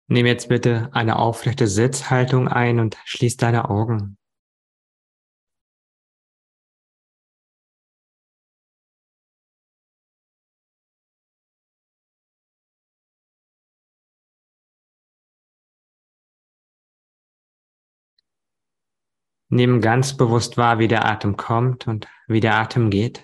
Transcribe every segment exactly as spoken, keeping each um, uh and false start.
Nimm jetzt bitte eine aufrechte Sitzhaltung ein und schließ deine Augen. Nimm ganz bewusst wahr, wie der Atem kommt und wie der Atem geht.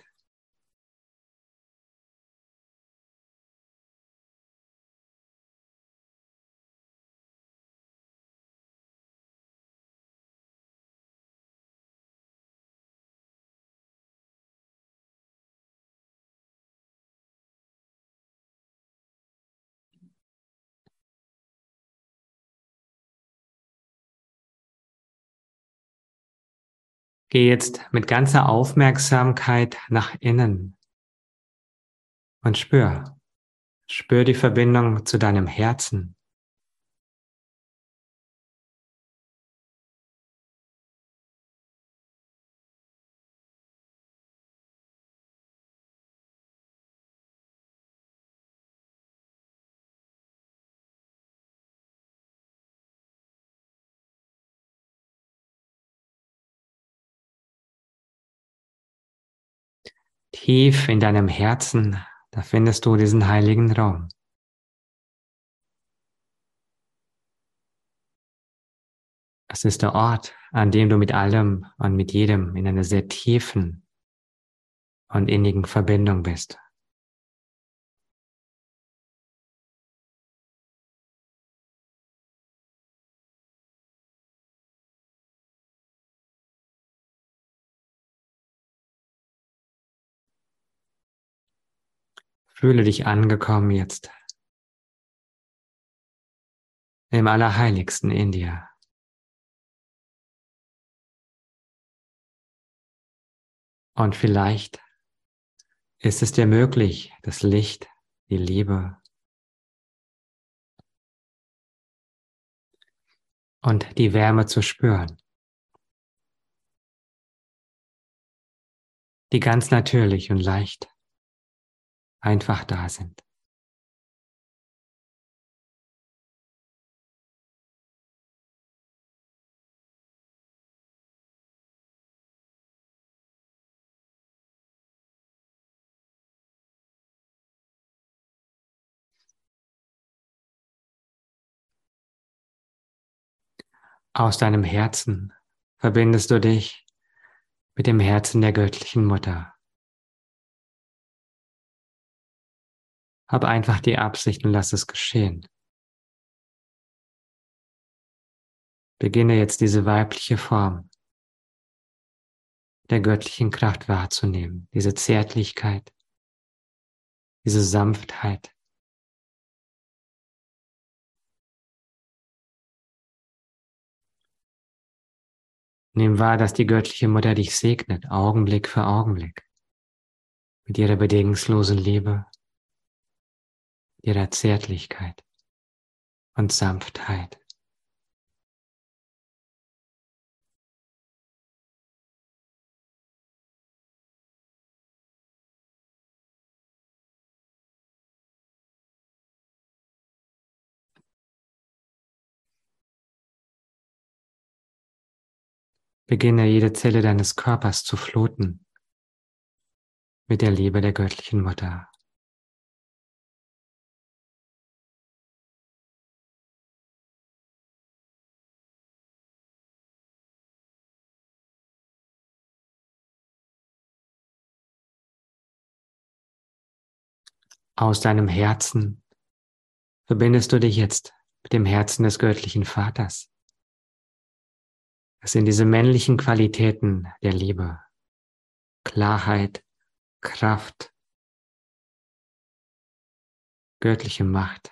Geh jetzt mit ganzer Aufmerksamkeit nach innen und spür. Spür die Verbindung zu deinem Herzen. Tief in deinem Herzen, da findest du diesen heiligen Raum. Es ist der Ort, an dem du mit allem und mit jedem in einer sehr tiefen und innigen Verbindung bist. Fühle dich angekommen jetzt im Allerheiligsten in dir. Und vielleicht ist es dir möglich, das Licht, die Liebe und die Wärme zu spüren, die ganz natürlich und leicht einfach da sind. Aus deinem Herzen verbindest du dich mit dem Herzen der göttlichen Mutter. Hab einfach die Absicht und lass es geschehen. Beginne jetzt diese weibliche Form der göttlichen Kraft wahrzunehmen, diese Zärtlichkeit, diese Sanftheit. Nimm wahr, dass die göttliche Mutter dich segnet, Augenblick für Augenblick, mit ihrer bedingungslosen Liebe, ihrer Zärtlichkeit und Sanftheit. Beginne jede Zelle deines Körpers zu fluten mit der Liebe der göttlichen Mutter. Aus deinem Herzen verbindest du dich jetzt mit dem Herzen des göttlichen Vaters. Es sind diese männlichen Qualitäten der Liebe, Klarheit, Kraft, göttliche Macht.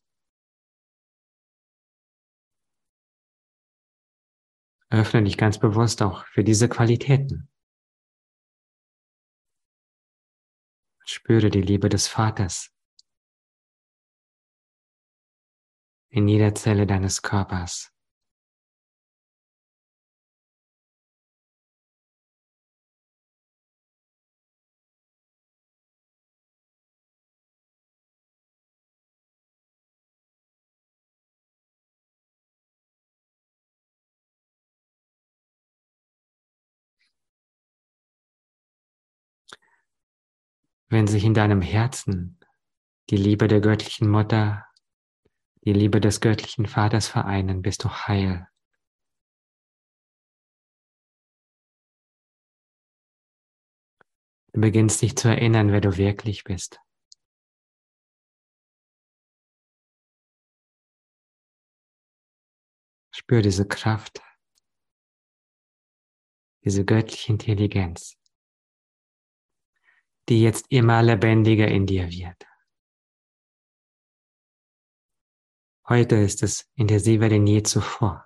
Öffne dich ganz bewusst auch für diese Qualitäten. Spüre die Liebe des Vaters in jeder Zelle deines Körpers. Wenn sich in deinem Herzen die Liebe der göttlichen Mutter, die Liebe des göttlichen Vaters vereinen, bist du heil. Du beginnst dich zu erinnern, wer du wirklich bist. Spür diese Kraft, diese göttliche Intelligenz, die jetzt immer lebendiger in dir wird. Heute ist es intensiver denn je zuvor.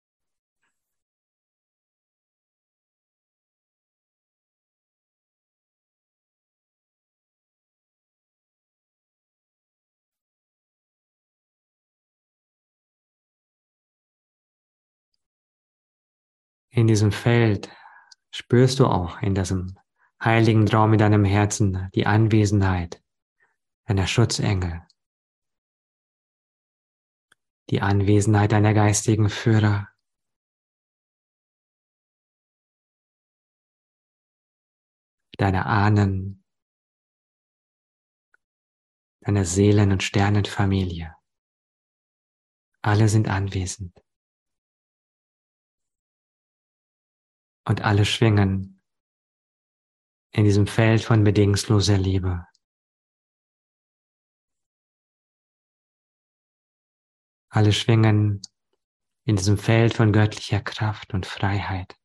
In diesem Feld spürst du auch in diesem heiligen Traum in deinem Herzen die Anwesenheit deiner Schutzengel, die Anwesenheit deiner geistigen Führer, deiner Ahnen, deiner Seelen- und Sternenfamilie. Alle sind anwesend. Und alle schwingen in diesem Feld von bedingungsloser Liebe. Alle schwingen in diesem Feld von göttlicher Kraft und Freiheit.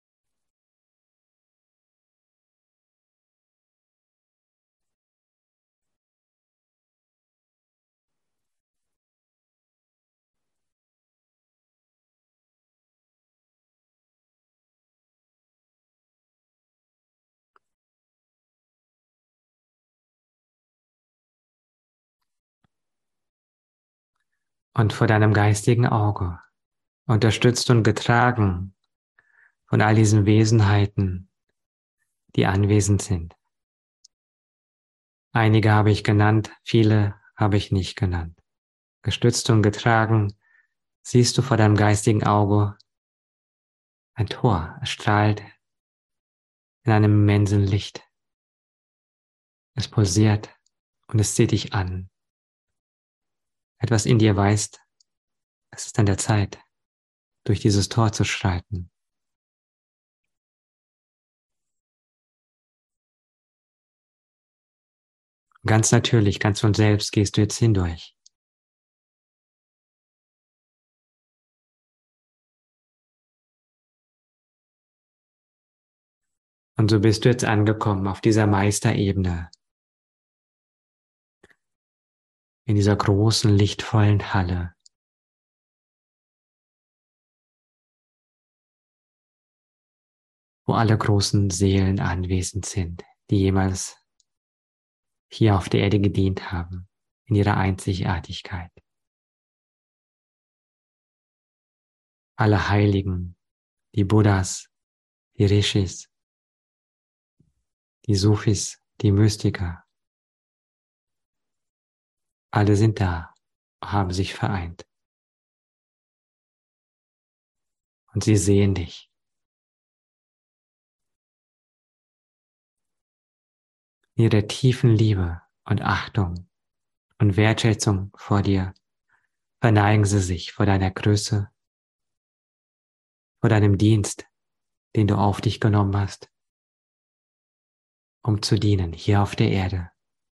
Und vor deinem geistigen Auge, unterstützt und getragen von all diesen Wesenheiten, die anwesend sind. Einige habe ich genannt, viele habe ich nicht genannt. Gestützt und getragen siehst du vor deinem geistigen Auge ein Tor. Es strahlt in einem immensen Licht. Es pulsiert und es zieht dich an. Etwas in dir weiß, es ist an der Zeit, durch dieses Tor zu schreiten. Ganz natürlich, ganz von selbst gehst du jetzt hindurch. Und so bist du jetzt angekommen auf dieser Meisterebene, in dieser großen, lichtvollen Halle. Wo alle großen Seelen anwesend sind, die jemals hier auf der Erde gedient haben, in ihrer Einzigartigkeit. Alle Heiligen, die Buddhas, die Rishis, die Sufis, die Mystiker, alle sind da, haben sich vereint. Und sie sehen dich. In ihrer tiefen Liebe und Achtung und Wertschätzung vor dir verneigen sie sich vor deiner Größe, vor deinem Dienst, den du auf dich genommen hast, um zu dienen hier auf der Erde.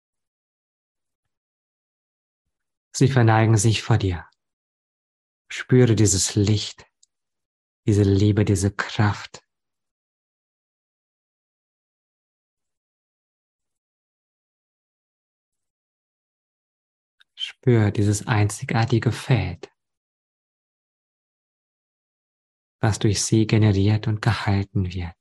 Sie verneigen sich vor dir. Spüre dieses Licht, diese Liebe, diese Kraft. Spür dieses einzigartige Feld, was durch sie generiert und gehalten wird.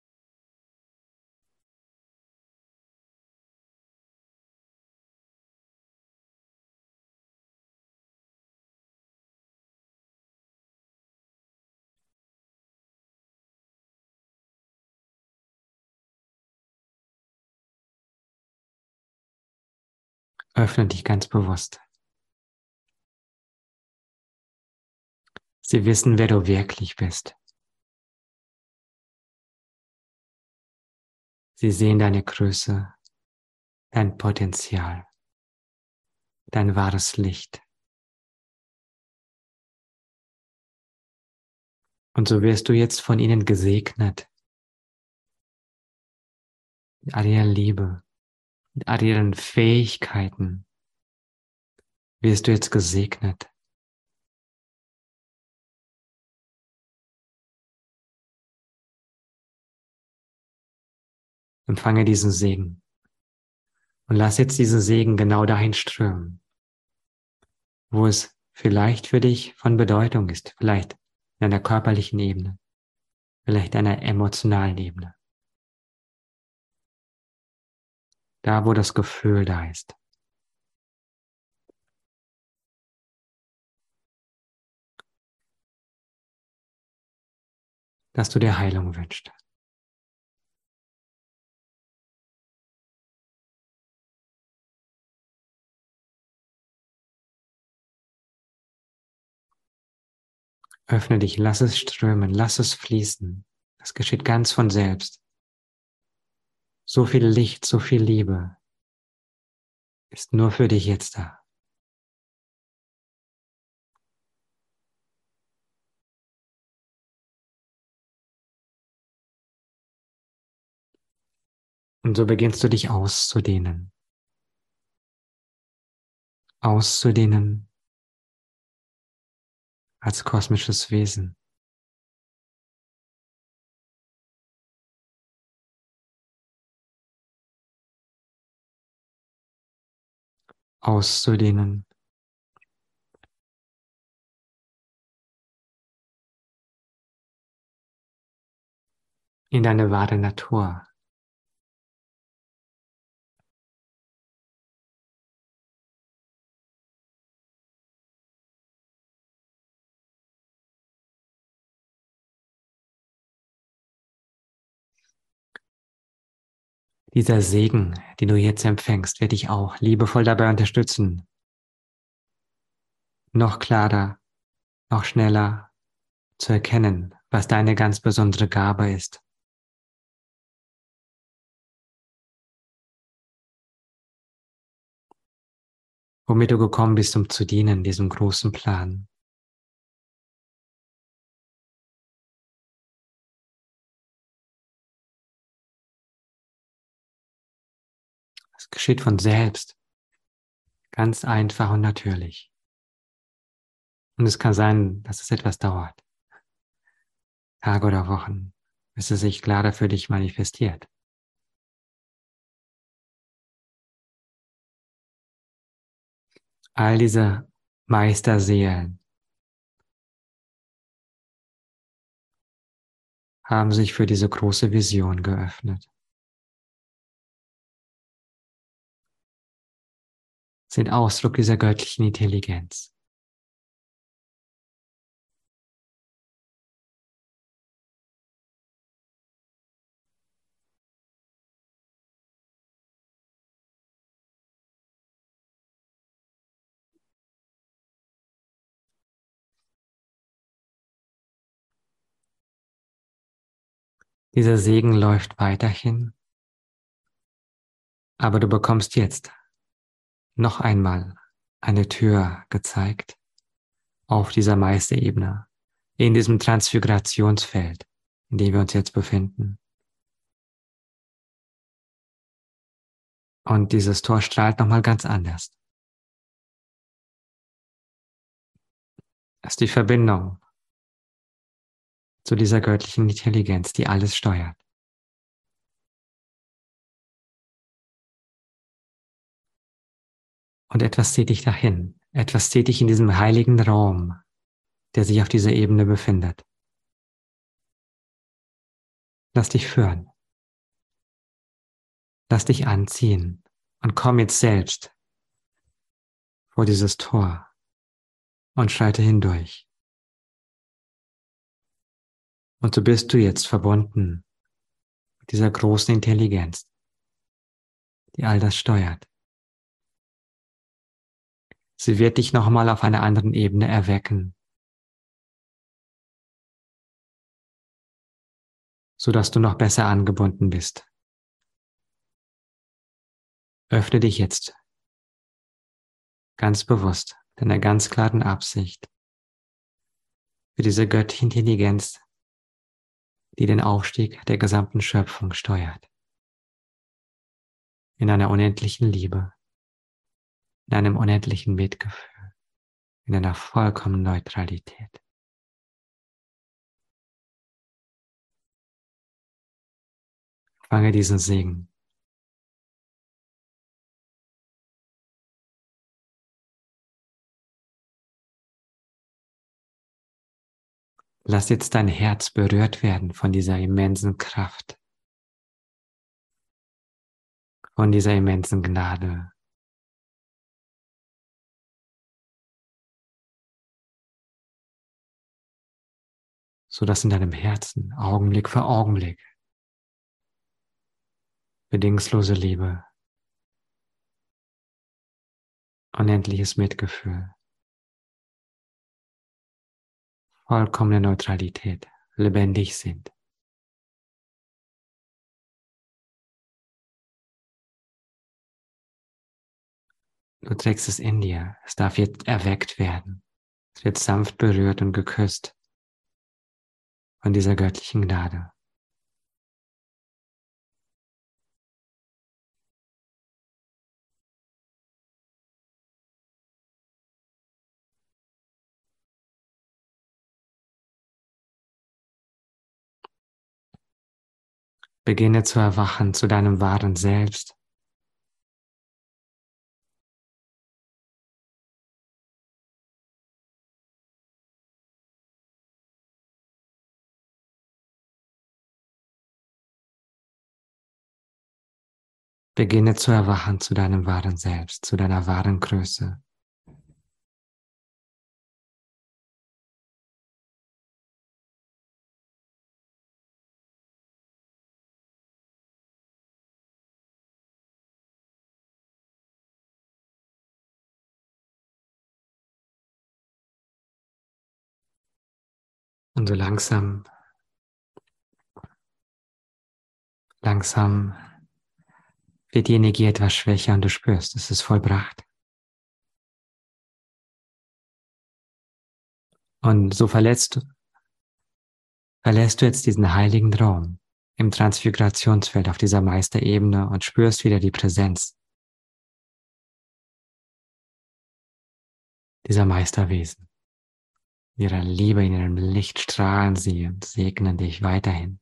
Öffne dich ganz bewusst. Sie wissen, wer du wirklich bist. Sie sehen deine Größe, dein Potenzial, dein wahres Licht. Und so wirst du jetzt von ihnen gesegnet, mit all ihrer Liebe, mit all ihren Fähigkeiten, wirst du jetzt gesegnet. Empfange diesen Segen und lass jetzt diesen Segen genau dahin strömen, wo es vielleicht für dich von Bedeutung ist, vielleicht in einer körperlichen Ebene, vielleicht einer emotionalen Ebene. Da, wo das Gefühl da ist. Dass du dir Heilung wünschst. Öffne dich, lass es strömen, lass es fließen. Das geschieht ganz von selbst. So viel Licht, so viel Liebe ist nur für dich jetzt da. Und so beginnst du dich auszudehnen. Auszudehnen als kosmisches Wesen. Auszudehnen. In deine wahre Natur. Dieser Segen, den du jetzt empfängst, wird dich auch liebevoll dabei unterstützen, noch klarer, noch schneller zu erkennen, was deine ganz besondere Gabe ist. Womit du gekommen bist, um zu dienen, diesem großen Plan. Es geschieht von selbst, ganz einfach und natürlich. Und es kann sein, dass es etwas dauert, Tage oder Wochen, bis es sich klarer für dich manifestiert. All diese Meisterseelen haben sich für diese große Vision geöffnet. Sind Ausdruck dieser göttlichen Intelligenz. Dieser Segen läuft weiterhin, aber du bekommst jetzt noch einmal eine Tür gezeigt auf dieser Meisterebene, in diesem Transfigurationsfeld, in dem wir uns jetzt befinden. Und dieses Tor strahlt nochmal ganz anders. Es ist die Verbindung zu dieser göttlichen Intelligenz, die alles steuert. Und etwas zieht dich dahin. Etwas zieht dich in diesem heiligen Raum, der sich auf dieser Ebene befindet. Lass dich führen. Lass dich anziehen und komm jetzt selbst vor dieses Tor und schreite hindurch. Und so bist du jetzt verbunden mit dieser großen Intelligenz, die all das steuert. Sie wird dich nochmal auf einer anderen Ebene erwecken, sodass du noch besser angebunden bist öffne dich jetzt ganz bewusst deiner ganz klaren Absicht für diese göttliche Intelligenz, die den Aufstieg der gesamten Schöpfung steuert. In einer unendlichen Liebe, in einem unendlichen Mitgefühl, in einer vollkommenen Neutralität. Fange diesen Segen. Lass jetzt dein Herz berührt werden von dieser immensen Kraft, von dieser immensen Gnade. So dass in deinem Herzen Augenblick für Augenblick bedingungslose Liebe, unendliches Mitgefühl, vollkommene Neutralität lebendig sind. Du trägst es in dir, es darf jetzt erweckt werden, es wird sanft berührt und geküsst von dieser göttlichen Gnade. Beginne zu erwachen zu deinem wahren Selbst. Beginne zu erwachen zu deinem wahren Selbst, zu deiner wahren Größe. Und so langsam, langsam wird die Energie etwas schwächer und du spürst, es ist vollbracht. Und so verlässt du, verlässt du jetzt diesen heiligen Raum im Transfigurationsfeld auf dieser Meisterebene und spürst wieder die Präsenz dieser Meisterwesen. In ihrer Liebe, in ihrem Licht strahlen sie und segnen dich weiterhin.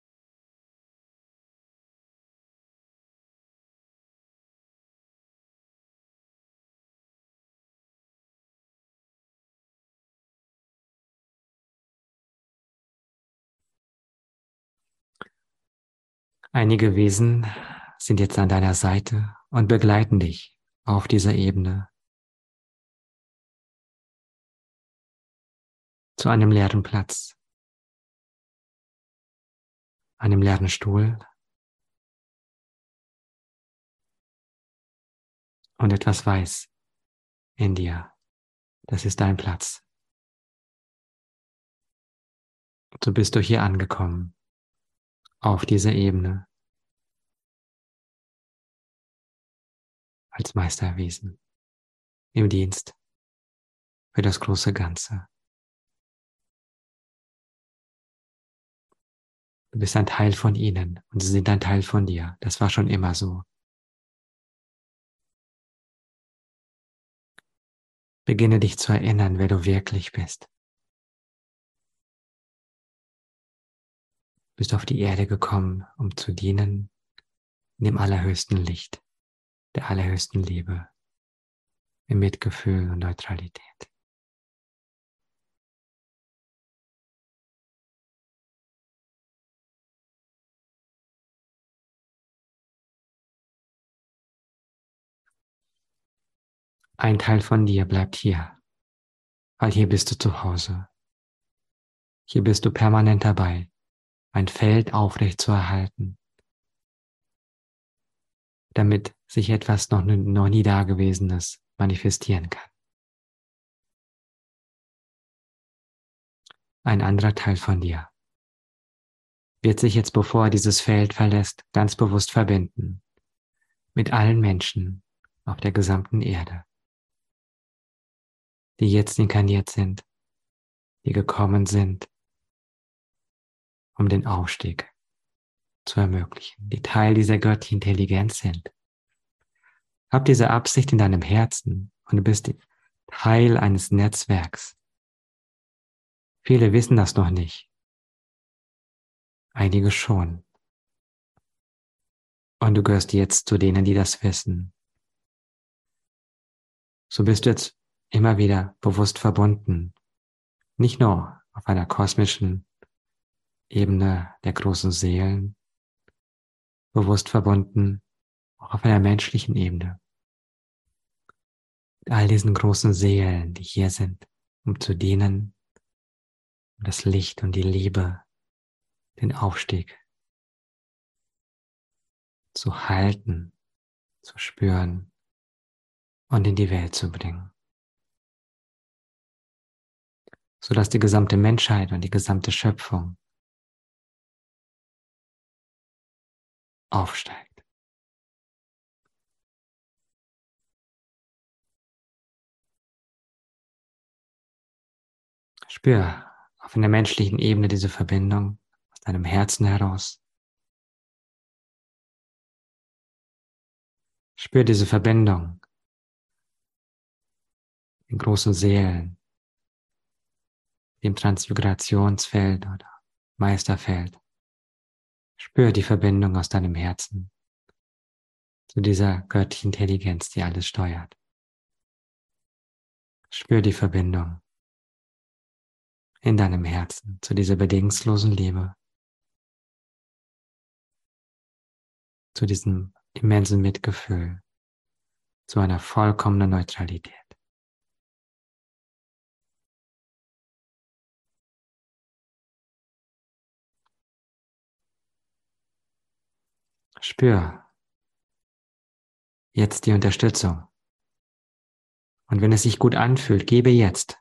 Einige Wesen sind jetzt an deiner Seite und begleiten dich auf dieser Ebene zu einem leeren Platz, einem leeren Stuhl und etwas Weiß in dir. Das ist dein Platz. So bist du hier angekommen, auf dieser Ebene, als Meisterwesen, im Dienst für das große Ganze. Du bist ein Teil von ihnen und sie sind ein Teil von dir. Das war schon immer so. Beginne dich zu erinnern, wer du wirklich bist. Du bist auf die Erde gekommen, um zu dienen in dem allerhöchsten Licht, der allerhöchsten Liebe, im Mitgefühl und Neutralität. Ein Teil von dir bleibt hier, weil hier bist du zu Hause. Hier bist du permanent dabei, ein Feld aufrecht zu erhalten, damit sich etwas noch, noch nie Dagewesenes manifestieren kann. Ein anderer Teil von dir wird sich jetzt, bevor er dieses Feld verlässt, ganz bewusst verbinden mit allen Menschen auf der gesamten Erde, die jetzt inkarniert sind, die gekommen sind, um den Aufstieg zu ermöglichen, die Teil dieser göttlichen Intelligenz sind. Hab diese Absicht in deinem Herzen und du bist Teil eines Netzwerks. Viele wissen das noch nicht. Einige schon. Und du gehörst jetzt zu denen, die das wissen. So bist du jetzt immer wieder bewusst verbunden. Nicht nur auf einer kosmischen Ebene der großen Seelen, bewusst verbunden, auch auf einer menschlichen Ebene. Mit all diesen großen Seelen, die hier sind, um zu dienen, um das Licht und die Liebe, den Aufstieg zu halten, zu spüren und in die Welt zu bringen. Sodass die gesamte Menschheit und die gesamte Schöpfung aufsteigt. Spür auf einer menschlichen Ebene diese Verbindung aus deinem Herzen heraus. Spür diese Verbindung in großen Seelen, dem Transfigurationsfeld oder Meisterfeld. Spür die Verbindung aus deinem Herzen zu dieser göttlichen Intelligenz, die alles steuert. Spür die Verbindung in deinem Herzen zu dieser bedingungslosen Liebe, zu diesem immensen Mitgefühl, zu einer vollkommenen Neutralität. Spür jetzt die Unterstützung. Und wenn es sich gut anfühlt, gebe jetzt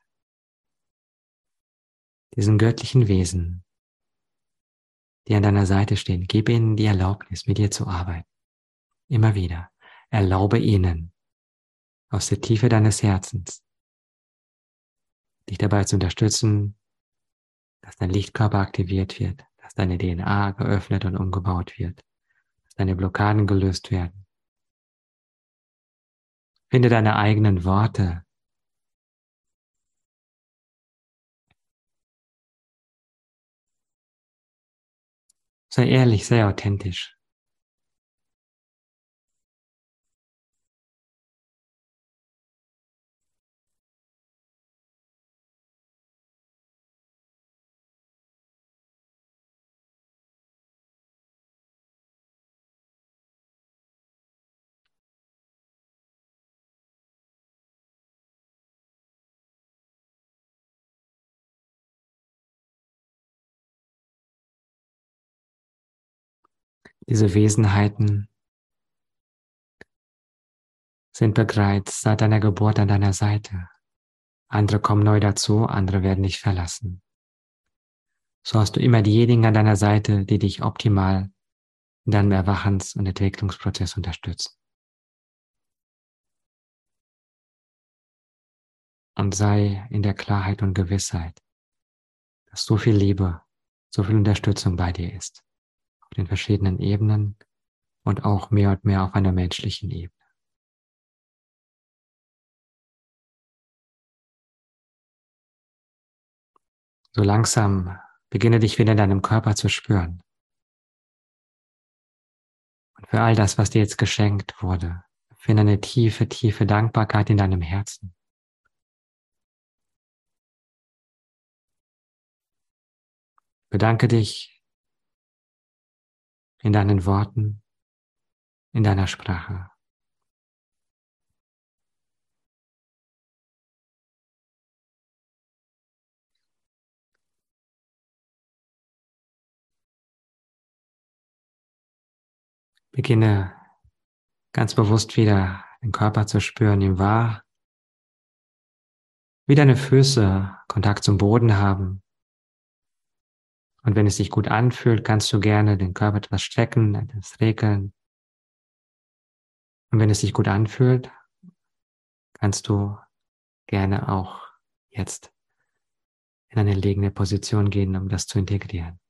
diesen göttlichen Wesen, die an deiner Seite stehen, gebe ihnen die Erlaubnis, mit dir zu arbeiten. Immer wieder. Erlaube ihnen, aus der Tiefe deines Herzens, dich dabei zu unterstützen, dass dein Lichtkörper aktiviert wird, dass deine D N A geöffnet und umgebaut wird, dass deine Blockaden gelöst werden. Finde deine eigenen Worte. Sei ehrlich, sei authentisch. Diese Wesenheiten sind bereits seit deiner Geburt an deiner Seite. Andere kommen neu dazu, andere werden dich verlassen. So hast du immer diejenigen an deiner Seite, die dich optimal in deinem Erwachens- und Entwicklungsprozess unterstützen. Und sei in der Klarheit und Gewissheit, dass so viel Liebe, so viel Unterstützung bei dir ist. Auf den verschiedenen Ebenen und auch mehr und mehr auf einer menschlichen Ebene. So langsam beginne dich wieder in deinem Körper zu spüren. Und für all das, was dir jetzt geschenkt wurde, finde eine tiefe, tiefe Dankbarkeit in deinem Herzen. Bedanke dich in deinen Worten, in deiner Sprache. Beginne ganz bewusst wieder den Körper zu spüren, ihm wahr, wie deine Füße Kontakt zum Boden haben. Und wenn es sich gut anfühlt, kannst du gerne den Körper etwas strecken, etwas regeln. Und wenn es sich gut anfühlt, kannst du gerne auch jetzt in eine liegende Position gehen, um das zu integrieren.